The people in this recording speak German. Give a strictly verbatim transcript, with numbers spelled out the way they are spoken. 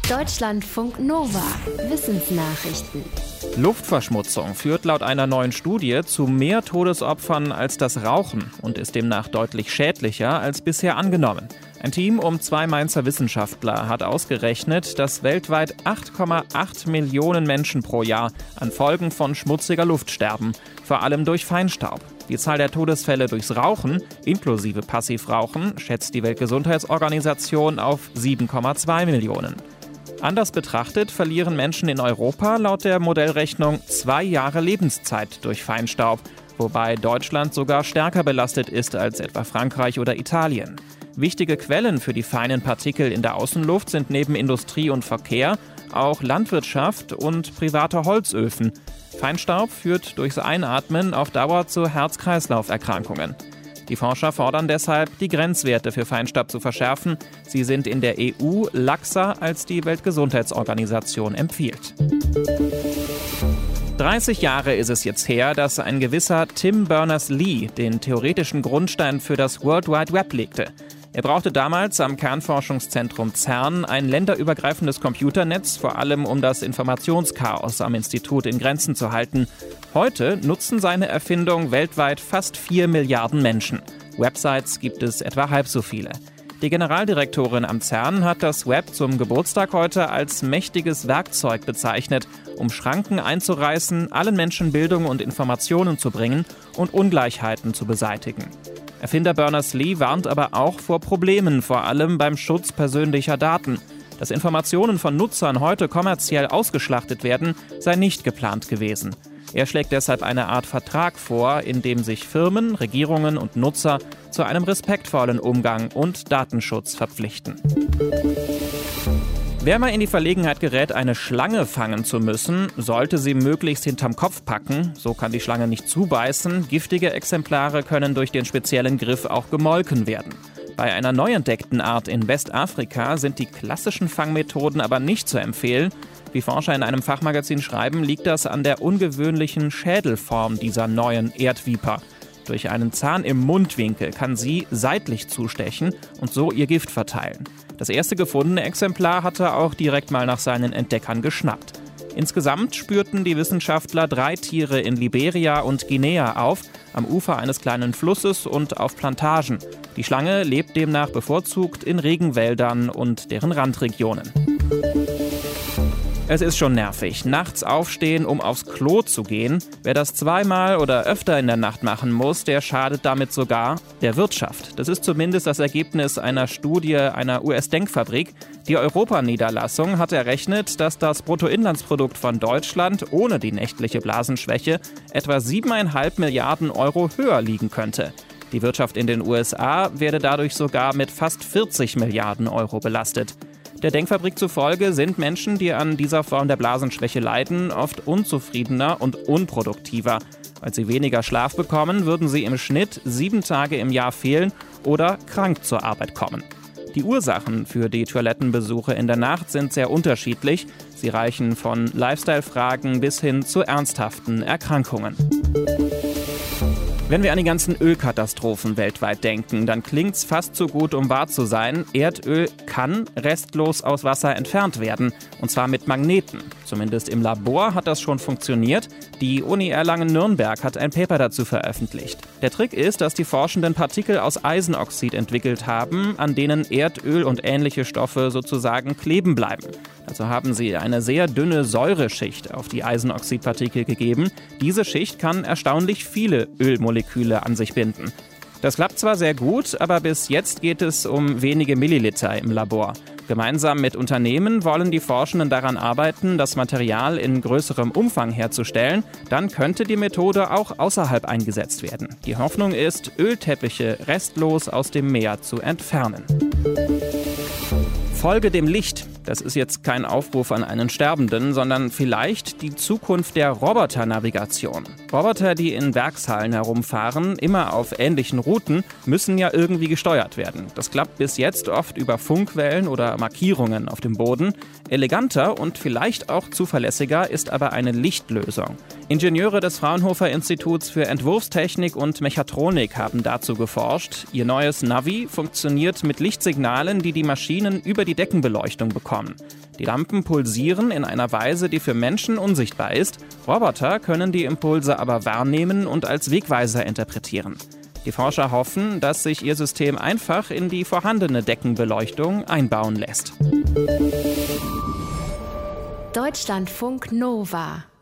Deutschlandfunk Nova. Wissensnachrichten. Luftverschmutzung führt laut einer neuen Studie zu mehr Todesopfern als das Rauchen und ist demnach deutlich schädlicher als bisher angenommen. Ein Team um zwei Mainzer Wissenschaftler hat ausgerechnet, dass weltweit acht Komma acht Millionen Menschen pro Jahr an Folgen von schmutziger Luft sterben, vor allem durch Feinstaub. Die Zahl der Todesfälle durchs Rauchen, inklusive Passivrauchen, schätzt die Weltgesundheitsorganisation auf sieben Komma zwei Millionen. Anders betrachtet verlieren Menschen in Europa laut der Modellrechnung zwei Jahre Lebenszeit durch Feinstaub, wobei Deutschland sogar stärker belastet ist als etwa Frankreich oder Italien. Wichtige Quellen für die feinen Partikel in der Außenluft sind neben Industrie und Verkehr auch Landwirtschaft und private Holzöfen. Feinstaub führt durchs Einatmen auf Dauer zu Herz-Kreislauf-Erkrankungen. Die Forscher fordern deshalb, die Grenzwerte für Feinstaub zu verschärfen. Sie sind in der E U laxer, als die Weltgesundheitsorganisation empfiehlt. dreißig Jahre ist es jetzt her, dass ein gewisser Tim Berners-Lee den theoretischen Grundstein für das World Wide Web legte. Er brauchte damals am Kernforschungszentrum CERN ein länderübergreifendes Computernetz, vor allem um das Informationschaos am Institut in Grenzen zu halten. Heute nutzen seine Erfindung weltweit fast vier Milliarden Menschen. Websites gibt es etwa halb so viele. Die Generaldirektorin am CERN hat das Web zum Geburtstag heute als mächtiges Werkzeug bezeichnet, um Schranken einzureißen, allen Menschen Bildung und Informationen zu bringen und Ungleichheiten zu beseitigen. Erfinder Berners-Lee warnt aber auch vor Problemen, vor allem beim Schutz persönlicher Daten. Dass Informationen von Nutzern heute kommerziell ausgeschlachtet werden, sei nicht geplant gewesen. Er schlägt deshalb eine Art Vertrag vor, in dem sich Firmen, Regierungen und Nutzer zu einem respektvollen Umgang und Datenschutz verpflichten. Wer mal in die Verlegenheit gerät, eine Schlange fangen zu müssen, sollte sie möglichst hinterm Kopf packen. So kann die Schlange nicht zubeißen. Giftige Exemplare können durch den speziellen Griff auch gemolken werden. Bei einer neu entdeckten Art in Westafrika sind die klassischen Fangmethoden aber nicht zu empfehlen. Wie Forscher in einem Fachmagazin schreiben, liegt das an der ungewöhnlichen Schädelform dieser neuen Erdviper. Durch einen Zahn im Mundwinkel kann sie seitlich zustechen und so ihr Gift verteilen. Das erste gefundene Exemplar hatte auch direkt mal nach seinen Entdeckern geschnappt. Insgesamt spürten die Wissenschaftler drei Tiere in Liberia und Guinea auf, am Ufer eines kleinen Flusses und auf Plantagen. Die Schlange lebt demnach bevorzugt in Regenwäldern und deren Randregionen. Es ist schon nervig, nachts aufstehen, um aufs Klo zu gehen. Wer das zweimal oder öfter in der Nacht machen muss, der schadet damit sogar der Wirtschaft. Das ist zumindest das Ergebnis einer Studie einer U S-Denkfabrik. Die Europaniederlassung hat errechnet, dass das Bruttoinlandsprodukt von Deutschland ohne die nächtliche Blasenschwäche etwa siebeneinhalb Milliarden Euro höher liegen könnte. Die Wirtschaft in den U S A werde dadurch sogar mit fast vierzig Milliarden Euro belastet. Der Denkfabrik zufolge sind Menschen, die an dieser Form der Blasenschwäche leiden, oft unzufriedener und unproduktiver. Weil sie weniger Schlaf bekommen, würden sie im Schnitt sieben Tage im Jahr fehlen oder krank zur Arbeit kommen. Die Ursachen für die Toilettenbesuche in der Nacht sind sehr unterschiedlich. Sie reichen von Lifestyle-Fragen bis hin zu ernsthaften Erkrankungen. Wenn wir an die ganzen Ölkatastrophen weltweit denken, dann klingt's fast zu gut, um wahr zu sein. Erdöl kann restlos aus Wasser entfernt werden, und zwar mit Magneten. Zumindest im Labor hat das schon funktioniert. Die Uni Erlangen-Nürnberg hat ein Paper dazu veröffentlicht. Der Trick ist, dass die Forschenden Partikel aus Eisenoxid entwickelt haben, an denen Erdöl und ähnliche Stoffe sozusagen kleben bleiben. Also haben sie eine sehr dünne Säureschicht auf die Eisenoxidpartikel gegeben. Diese Schicht kann erstaunlich viele Ölmoleküle an sich binden. Das klappt zwar sehr gut, aber bis jetzt geht es um wenige Milliliter im Labor. Gemeinsam mit Unternehmen wollen die Forschenden daran arbeiten, das Material in größerem Umfang herzustellen. Dann könnte die Methode auch außerhalb eingesetzt werden. Die Hoffnung ist, Ölteppiche restlos aus dem Meer zu entfernen. Folge dem Licht. Das ist jetzt kein Aufruf an einen Sterbenden, sondern vielleicht die Zukunft der Roboternavigation. Roboter, die in Werkshallen herumfahren, immer auf ähnlichen Routen, müssen ja irgendwie gesteuert werden. Das klappt bis jetzt oft über Funkwellen oder Markierungen auf dem Boden. Eleganter und vielleicht auch zuverlässiger ist aber eine Lichtlösung. Ingenieure des Fraunhofer Instituts für Entwurfstechnik und Mechatronik haben dazu geforscht. Ihr neues Navi funktioniert mit Lichtsignalen, die die Maschinen über die Deckenbeleuchtung bekommen. bekommen. Die Lampen pulsieren in einer Weise, die für Menschen unsichtbar ist. Roboter können die Impulse aber wahrnehmen und als Wegweiser interpretieren. Die Forscher hoffen, dass sich ihr System einfach in die vorhandene Deckenbeleuchtung einbauen lässt. Deutschlandfunk Nova